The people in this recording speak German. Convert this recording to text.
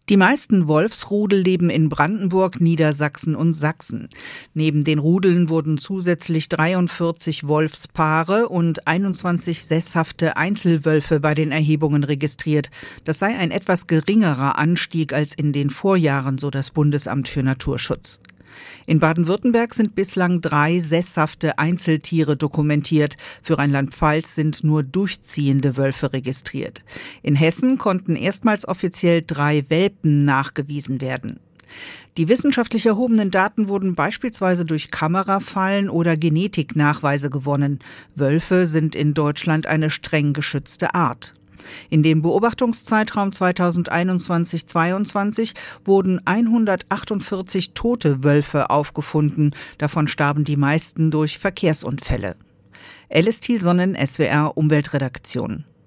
Die meisten Wolfsrudel leben in Brandenburg, Niedersachsen und Sachsen. Neben den Rudeln wurden zusätzlich 43 Wolfspaare und 21 sesshafte Einzelwölfe bei den Erhebungen registriert. Das sei ein etwas geringerer Anstieg als in den Vorjahren, so das Bundesamt für Naturschutz. In Baden-Württemberg sind bislang 3 sesshafte Einzeltiere dokumentiert. Für Rheinland-Pfalz sind nur durchziehende Wölfe registriert. In Hessen konnten erstmals offiziell 3 Welpen nachgewiesen werden. Die wissenschaftlich erhobenen Daten wurden beispielsweise durch Kamerafallen oder Genetiknachweise gewonnen. Wölfe sind in Deutschland eine streng geschützte Art. In dem Beobachtungszeitraum 2021-22 wurden 148 tote Wölfe aufgefunden. Davon starben die meisten durch Verkehrsunfälle. Alice Thielsonnen, SWR Umweltredaktion.